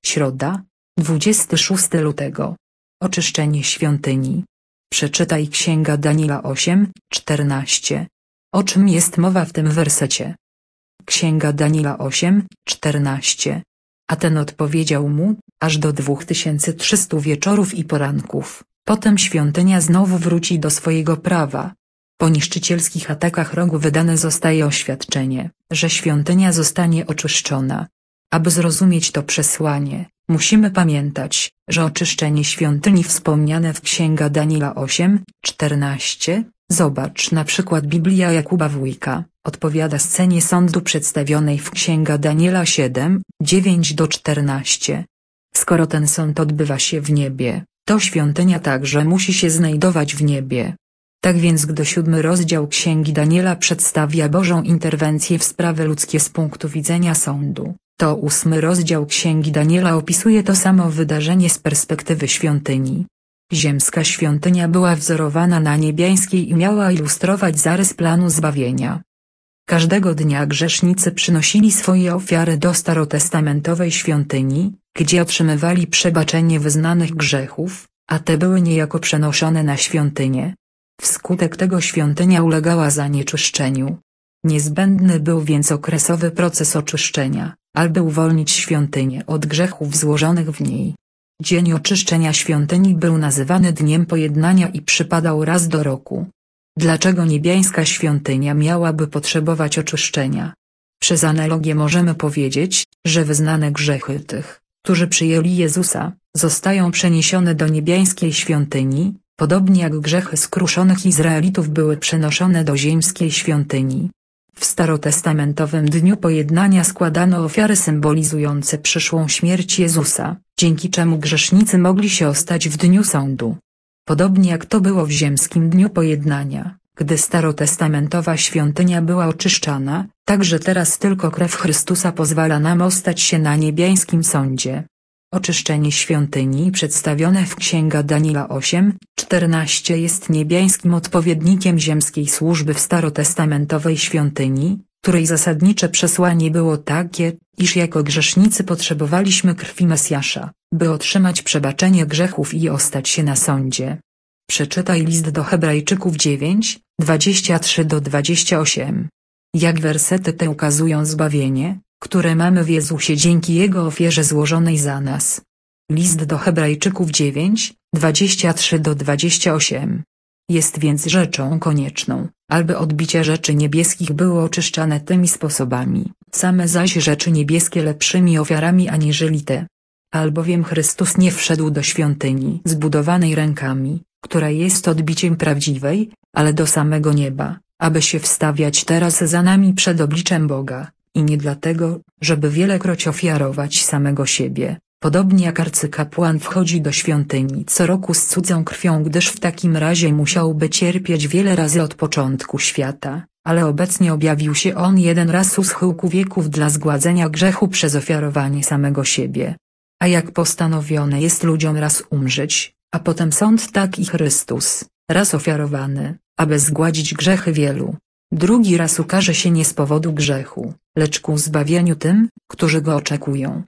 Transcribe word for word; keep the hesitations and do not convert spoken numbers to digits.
Środa, dwudziestego szóstego lutego. Oczyszczenie świątyni. Przeczytaj Księga Daniela osiem, czternaście. O czym jest mowa w tym wersecie? Księga Daniela osiem, czternaście. A ten odpowiedział mu, aż do dwóch tysięcy trzystu wieczorów i poranków, potem świątynia znowu wróci do swojego prawa. Po niszczycielskich atakach rogu wydane zostaje oświadczenie, że świątynia zostanie oczyszczona. Aby zrozumieć to przesłanie, musimy pamiętać, że oczyszczenie świątyni wspomniane w Księga Daniela osiem, czternaście, zobacz na przykład Biblia Jakuba Wójka, odpowiada scenie sądu przedstawionej w Księga Daniela siedem, dziewięć do czternastu. Skoro ten sąd odbywa się w niebie, to świątynia także musi się znajdować w niebie. Tak więc gdy siódmy rozdział Księgi Daniela przedstawia Bożą interwencję w sprawy ludzkie z punktu widzenia sądu, to ósmy rozdział Księgi Daniela opisuje to samo wydarzenie z perspektywy świątyni. Ziemska świątynia była wzorowana na niebiańskiej i miała ilustrować zarys planu zbawienia. Każdego dnia grzesznicy przynosili swoje ofiary do starotestamentowej świątyni, gdzie otrzymywali przebaczenie wyznanych grzechów, a te były niejako przenoszone na świątynię. Wskutek tego świątynia ulegała zanieczyszczeniu. Niezbędny był więc okresowy proces oczyszczenia, aby uwolnić świątynię od grzechów złożonych w niej. Dzień oczyszczenia świątyni był nazywany Dniem Pojednania i przypadał raz do roku. Dlaczego niebiańska świątynia miałaby potrzebować oczyszczenia? Przez analogię możemy powiedzieć, że wyznane grzechy tych, którzy przyjęli Jezusa, zostają przeniesione do niebiańskiej świątyni, podobnie jak grzechy skruszonych Izraelitów były przenoszone do ziemskiej świątyni. W starotestamentowym Dniu Pojednania składano ofiary symbolizujące przyszłą śmierć Jezusa, dzięki czemu grzesznicy mogli się ostać w dniu sądu. Podobnie jak to było w ziemskim Dniu Pojednania, gdy starotestamentowa świątynia była oczyszczana, także teraz tylko krew Chrystusa pozwala nam ostać się na niebiańskim sądzie. Oczyszczenie świątyni przedstawione w Księga Daniela osiem, czternaście jest niebiańskim odpowiednikiem ziemskiej służby w starotestamentowej świątyni, której zasadnicze przesłanie było takie, iż jako grzesznicy potrzebowaliśmy krwi Mesjasza, by otrzymać przebaczenie grzechów i ostać się na sądzie. Przeczytaj list do Hebrajczyków dziewięć, dwadzieścia trzy do dwudziestu ośmiu. Jak wersety te ukazują zbawienie, które mamy w Jezusie dzięki Jego ofierze złożonej za nas. List do Hebrajczyków dziewięć, dwadzieścia trzy do dwudziestu ośmiu. Jest więc rzeczą konieczną, aby odbicia rzeczy niebieskich było oczyszczane tymi sposobami, same zaś rzeczy niebieskie lepszymi ofiarami aniżeli te. Albowiem Chrystus nie wszedł do świątyni zbudowanej rękami, która jest odbiciem prawdziwej, ale do samego nieba, aby się wstawiać teraz za nami przed obliczem Boga, i nie dlatego, żeby wielekroć ofiarować samego siebie, podobnie jak arcykapłan wchodzi do świątyni co roku z cudzą krwią, gdyż w takim razie musiałby cierpieć wiele razy od początku świata, ale obecnie objawił się on jeden raz u schyłku wieków dla zgładzenia grzechu przez ofiarowanie samego siebie. A jak postanowione jest ludziom raz umrzeć, a potem sąd, tak i Chrystus, raz ofiarowany, aby zgładzić grzechy wielu, drugi raz ukaże się nie z powodu grzechu, lecz ku zbawieniu tym, którzy go oczekują.